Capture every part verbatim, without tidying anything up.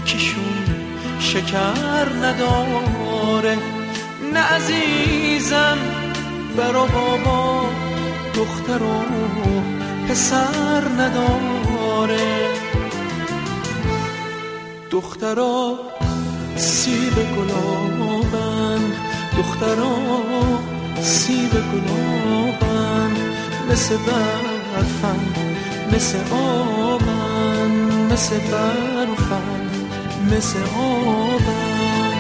یکیشون شکر نداره. نه عزیزم برا بابا دختر و پسر نداره. دخترا سیب گلابن، دخترا سیب گلابن، مثل برفن مثل آبن، مثل برفن مثل آبن.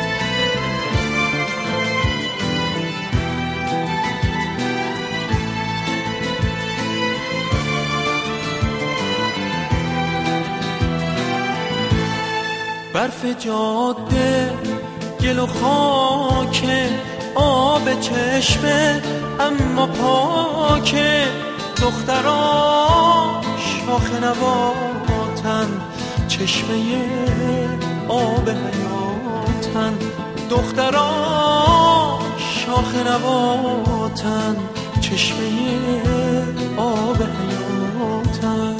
برف جاده گل و خاکه، آب چشمه اما پاکه. دخترا شاخ نباتن، چشمه آب حیاتن. دخترا شاخ نباتن، چشمه آب حیاتن.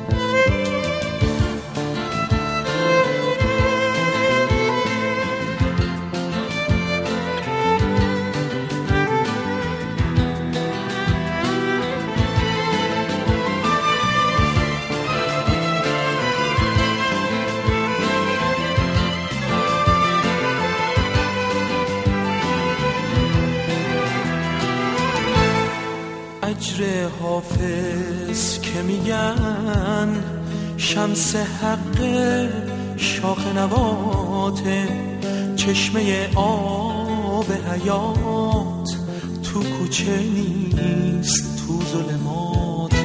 اجر حافظ که میگن شمس حق شاخ نباته، چشمه آب حیات تو کوچه نیست تو ظلماته.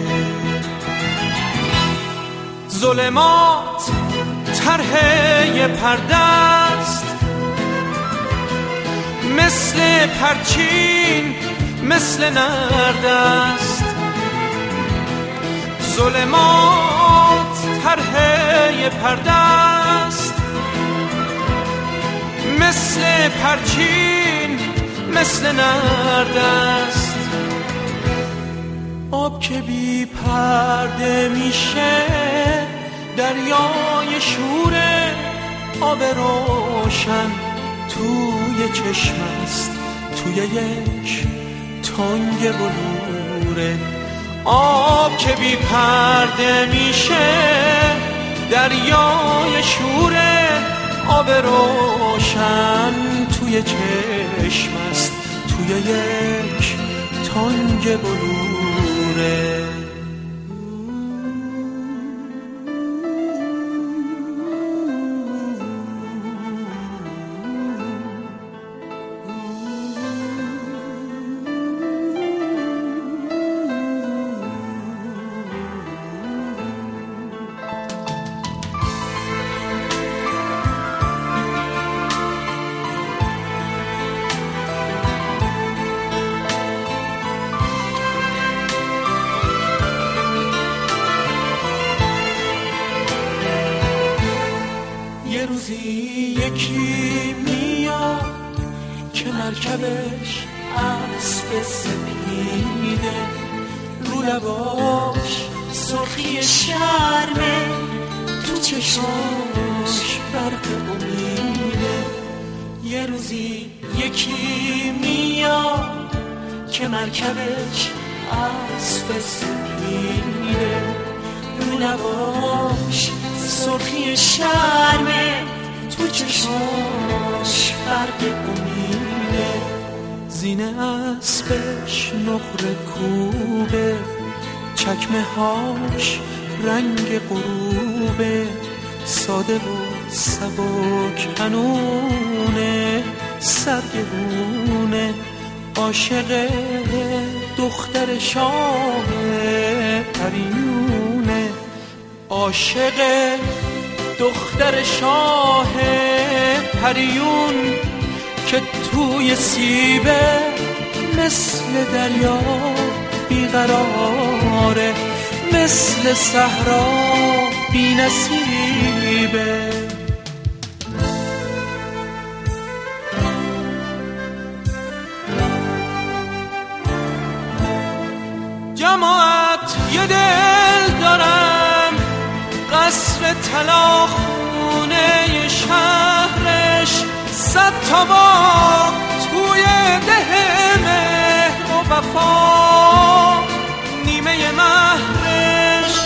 ظلمات طرح پرده است، مثل پرچین مثل نرد است. ظلمات طرح پرده است، مثل پرچین مثل نرد است. آب که بی پرده میشه دریای شوره، آب روشن توی چشم است، توی یک تنگ بلوره. آب که بی پرده میشه دریای شوره، آب روشن توی چشم است، توی یک تنگ بلوره. یکی میاد که مرکبش اسب سپیده، رو لباش سرخی شرمه، تو چشاش برق امیده. یه روزی یکی میاد که مرکبش اسب سپیده، رو لباش سرخی شرمه، تو چشماش برق امیده. زینه اسبش نقره کوبه، چکمه هاش رنگ غروبه، ساده و سبک هنونه، سرگرونه. عاشق دختر شاه پریونه، عاشق دختر شاه پریون که توی سیبه مثل دریا بیقراره، مثل صحرا بی نصیبه. جماعت یه دل دارم، قصر طلا شهرش صد تا باغ توی ده مهر و وفا نیمه مهرش.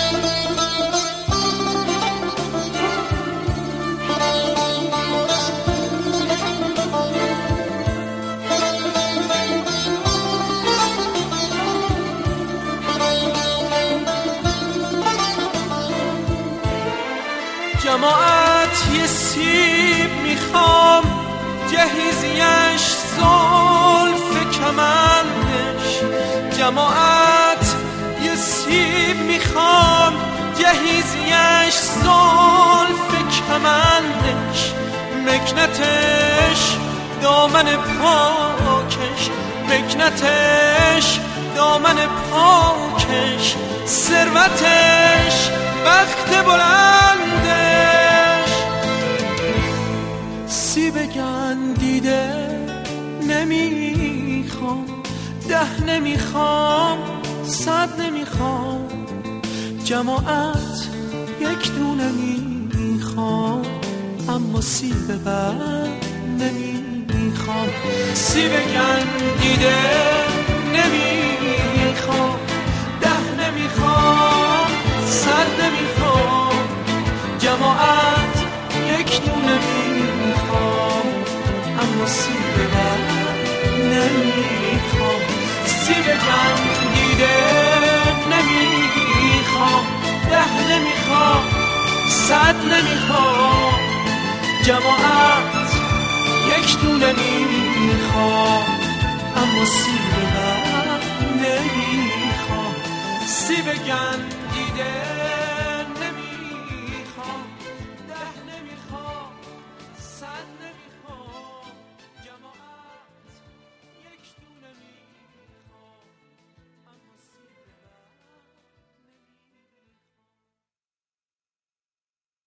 جماعت یه سیب میخوام جهیزیش زلف کمندش. جماعت یه سیب میخوام جهیزیش زلف کمندش. مکنتش دامن پاکش، مکنتش دامن پاکش، ثروتش بخت بلندش. سیب گندیده نمیخوام، ده نمیخوام، صد نمیخوام. جماعت یک دونه میخوام، اما سیب بد نمیخوام. سیب گندیده نمیخوام، ده نمیخوام، صد نمیخوام. جماعت یک دونه میخوام، اما سیب بد نمیخوام. سیب گندیده نمیخوام، ده نمیخوام، صد نمیخوام. جماعت یک دونه میخوام، اما سیب بد نمیخوام. سیب گندیده